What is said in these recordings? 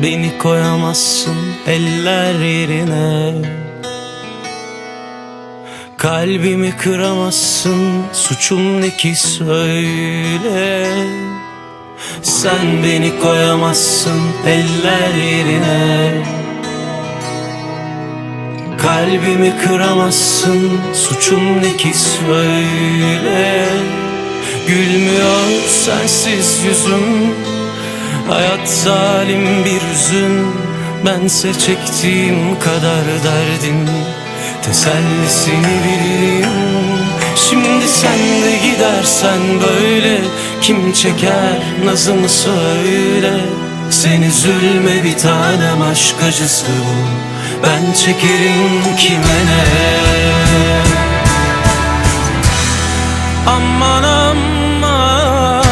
Beni koyamazsın eller yerine, kalbimi kıramazsın, suçum ne ki söyle. Sen beni koyamazsın eller yerine, kalbimi kıramazsın, suçum ne ki söyle. Gülmüyor sensiz yüzüm, hayat zalim bir hüzün. Bense çektiğim kadar derdin, tesellisini bilirim. Şimdi sen de gidersen böyle, kim çeker nazımı söyle. Sen üzülme bir tanem, aşk acısı bu, ben çekerim kime ne. Aman aman,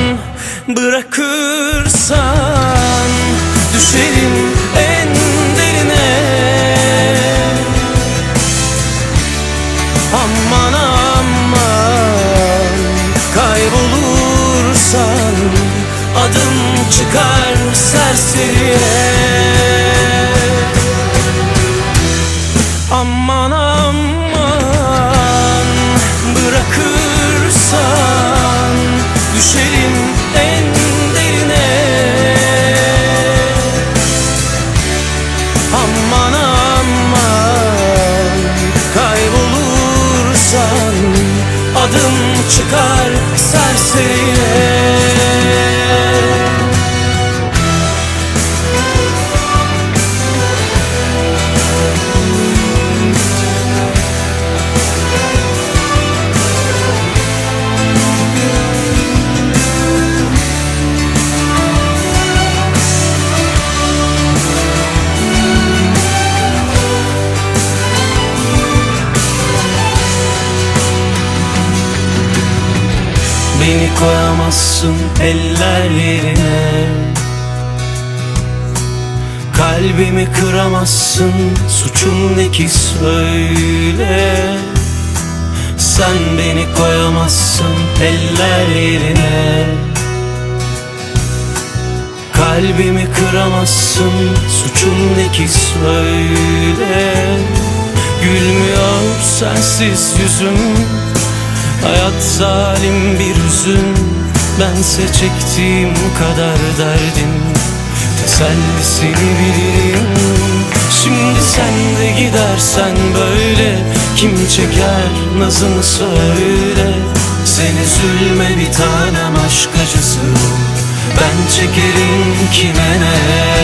bırakırsan düşerim en derine. Aman aman, kaybolursan adım çıkar serseriye. Aman aman, bırakırsan düşerim en derine. Aman aman, kaybolursan adım çıkar serseriye. Beni koyamazsın eller yerine, kalbimi kıramazsın, suçum ne ki söyle. Sen beni koyamazsın eller yerine, kalbimi kıramazsın, suçum ne ki söyle. Gülmüyor sensiz yüzüm, hayat zalim bir hüzün. Bense çektiğim kadar derdin, tesellisini bilirim. Şimdi sen de gidersen böyle, kim çeker nazını söyle. Sen üzülme bir tanem, aşk acısı ben çekerim kime ne.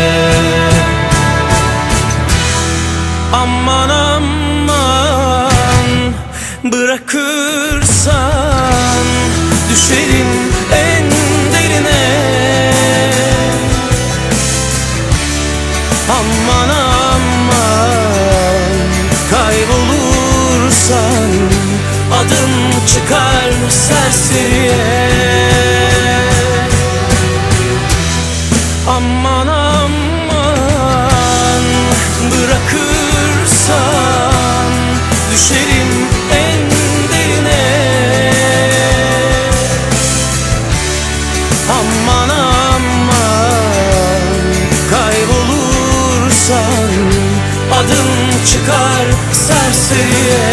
Aman aman, bırakırsan düşerim en derine. Aman aman, kaybolursan adım çıkar serseriye. Aman aman, bırakırsan düşerim en derine. Aman aman, kaybolursan adım çıkar serseriye.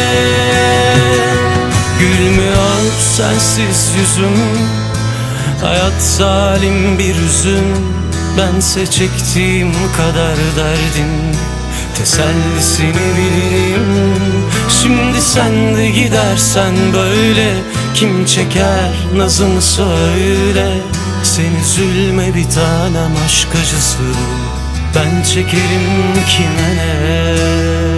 Gülmüyor sensiz yüzüm, hayat zalim bir hüzün. Bense çektiğim kadar derdin, tesellisini bilirim. Şimdi sen de gidersen böyle, kim çeker nazını söyle. Sen üzülme bir tanem, aşk acısı ben çekerim kime ne.